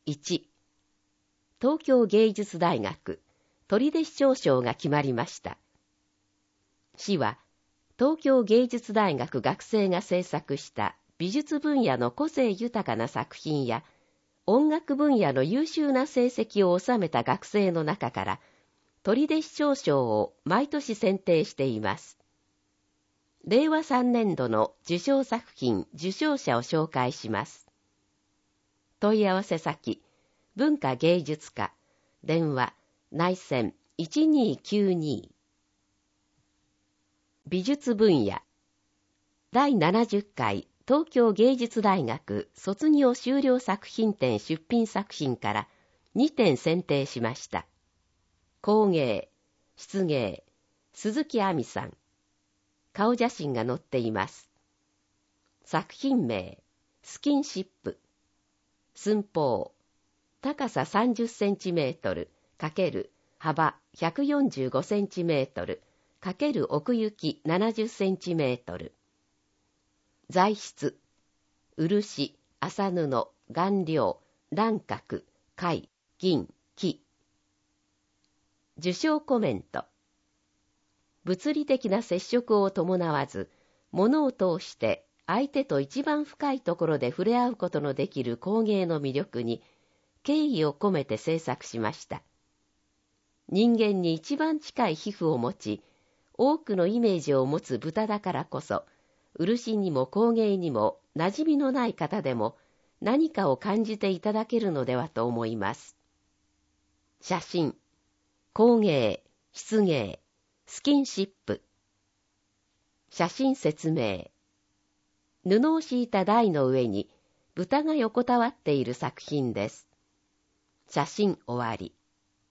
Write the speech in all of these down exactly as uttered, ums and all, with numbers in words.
いち、東京芸術大学取手市長賞が決まりました。市は東京芸術大学学生が制作した美術分野の個性豊かな作品や音楽分野の優秀な成績を収めた学生の中から取手市長賞を毎年選定しています。れいわさんねんどの受賞作品受賞者を紹介します。問い合わせ先文化芸術課電話内線いちにーきゅうに美術分野だいななじゅっかい東京芸術大学卒業修了作品展出品作品からにてん選定しました。工芸、漆芸、鈴木亜美さん。顔写真が載っています。作品名、スキンシップ。寸法、高ささんじゅっセンチメートル×幅ひゃくよんじゅうごセンチメートル×奥行きななじゅっセンチメートル。材質、漆、麻布、顔料、卵殻、貝、銀、木。受賞コメント。物理的な接触を伴わず、物を通して相手と一番深いところで触れ合うことのできる工芸の魅力に敬意を込めて制作しました。人間に一番近い皮膚を持ち、多くのイメージを持つ豚だからこそ、漆にも工芸にも馴染みのない方でも何かを感じていただけるのではと思います。写真、工芸、漆芸、スキンシップ。写真説明。布を敷いた台の上に豚が横たわっている作品です。写真終わり。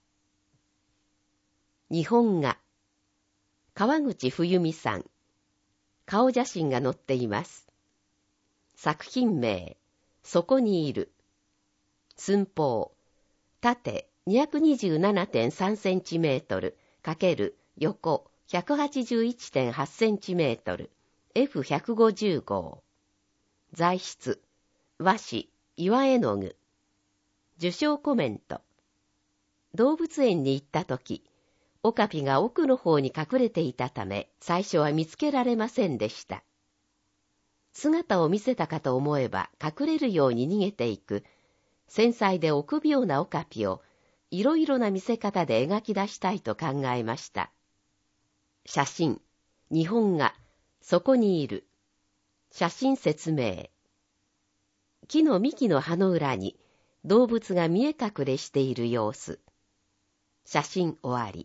日本画。川口冬美さん。顔写真が載っています。作品名、そこにいる。寸法、縦 にひゃくにじゅうななてんさんセンチメートル×横 ひゃくはちじゅういちてんはちセンチメートル エフひゃくごじゅうご。材質、和紙、岩絵の具。受賞コメント。動物園に行ったとき、オカピが奥の方に隠れていたため、最初は見つけられませんでした。姿を見せたかと思えば隠れるように逃げていく、繊細で臆病なオカピをいろいろな見せ方で描き出したいと考えました。写真、日本画、そこにいる。写真説明。木の幹の葉の裏に動物が見え隠れしている様子。写真終わり。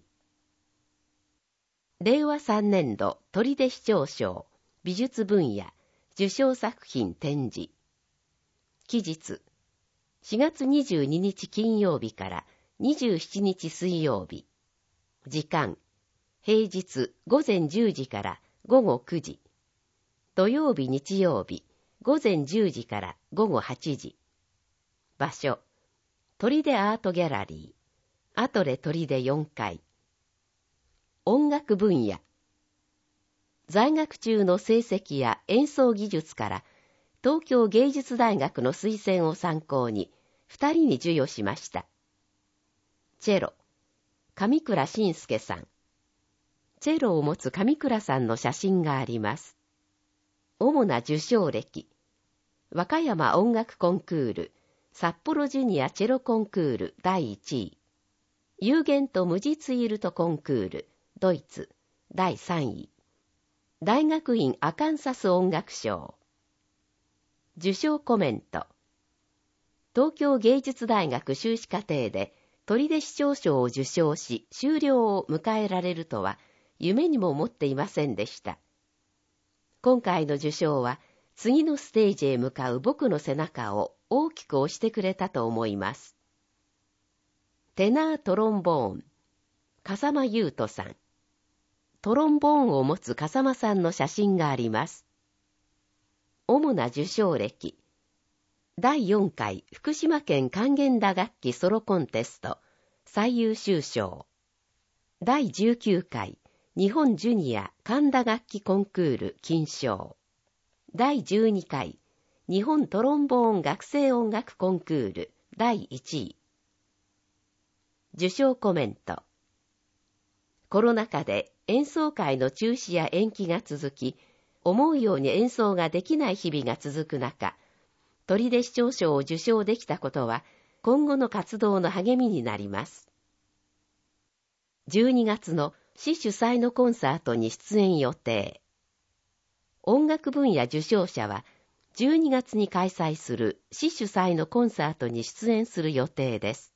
れいわさんねんど取手市長賞美術分野受賞作品展示。期日しがつにじゅうににち金曜日からにじゅうしちにち水曜日。時間平日ごぜんじゅうじからごごくじ。土曜日日曜日ごぜんじゅうじからごごはちじ。場所取手アートギャラリーアトレ取手よんかい。音楽分野。在学中の成績や演奏技術から東京芸術大学の推薦を参考にふたりに授与しました。チェロ、上倉慎介さん。チェロを持つ上倉さんの写真があります。主な受賞歴。和歌山音楽コンクール、札幌ジュニアチェロコンクールだいいちい。有限と無実イルトコンクール、ドイツだいさんい。大学院アカンサス音楽賞。受賞コメント。東京芸術大学修士課程で取手市長賞を受賞し修了を迎えられるとは夢にも思っていませんでした。今回の受賞は次のステージへ向かう僕の背中を大きく押してくれたと思います。テナートロンボーン、笠間優斗さん。トロンボーンを持つ笠間さんの写真があります。主な受賞歴。だいよんかい福島県管弦打楽器ソロコンテスト最優秀賞。だいじゅうきゅうかい日本ジュニア管打楽器コンクール金賞。だいじゅうにかい日本トロンボーン学生音楽コンクールだいいちい。受賞コメント。コロナ禍で演奏会の中止や延期が続き、思うように演奏ができない日々が続く中、取手市長賞を受賞できたことは、今後の活動の励みになります。じゅうにがつの市主催のコンサートに出演予定。音楽分野受賞者は、じゅうにがつに開催する市主催のコンサートに出演する予定です。